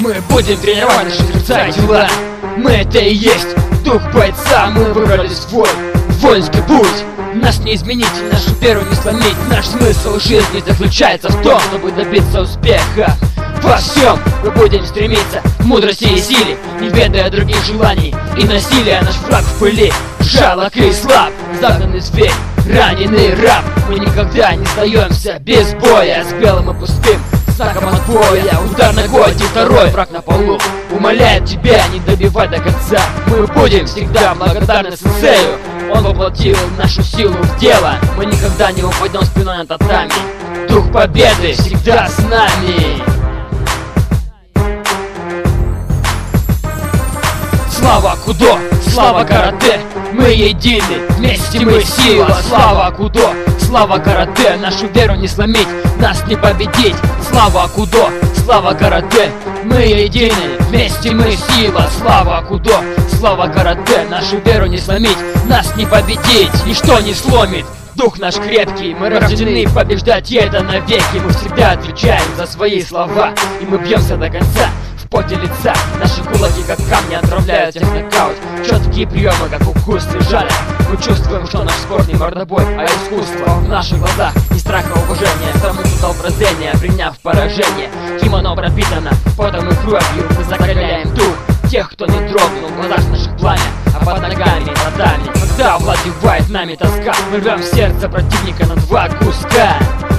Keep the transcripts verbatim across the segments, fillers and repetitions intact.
Мы будем тренировать наши сердца и тела. Мы это и есть дух бойца. Мы выбрали свой воинский путь. Нас не изменить и нашу веру не сломить. Наш смысл жизни заключается в том, чтобы добиться успеха во всем. Мы будем стремиться к мудрости и силе, не ведая других желаний и насилия. Наш враг в пыли, жалок и слаб, загнанный зверь, раненый раб. Мы никогда не сдаемся без боя, с белым и пустым знаком отбоя. Удар ногой, и второй враг на полу умоляет тебя не добивать до конца. Мы будем всегда благодарны сенсею. Он воплотил нашу силу в дело. Мы никогда не упадем спиной на татами. Дух победы всегда с нами. Слава Кудо, слава карате, мы едины, вместе мы сила. Слава Кудо, слава карате, нашу веру не сломить, нас не победить. Слава Кудо, слава карате, мы едины, вместе мы сила. Слава Кудо, слава карате, нашу веру не сломить, нас не победить. Ничто не сломит дух наш крепкий. Мы рождены побеждать, и это навеки. Мы всегда отвечаем за свои слова, и мы бьемся до конца в поте лица. Наши кулаки как камни отправляют всех в нокаут. Четкие приемы, как укус, жалят. Мы чувствуем, что наш спорт не мордобой, а искусство. В наших глазах ни страха, уважения, самый тотал прозрения, приняв поражение. Кимоно пропитано потом и кровью. Мы закаляем дух тех, кто не дрогнул. В глазах наших пламя, а под ногами вратами. Когда овладевает нами тоска, мы рвем сердце противника на два куска.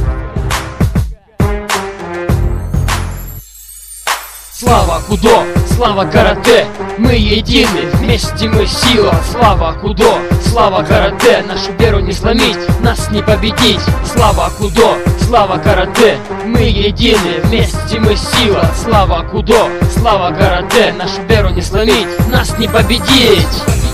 Слава Кудо, слава карате, мы едины, вместе мы сила. Слава Кудо, слава карате, нашу веру не сломить, нас не победить. Слава Кудо, слава карате, мы едины, вместе мы сила. Слава Кудо, слава карате, нашу веру не сломить, нас не победить.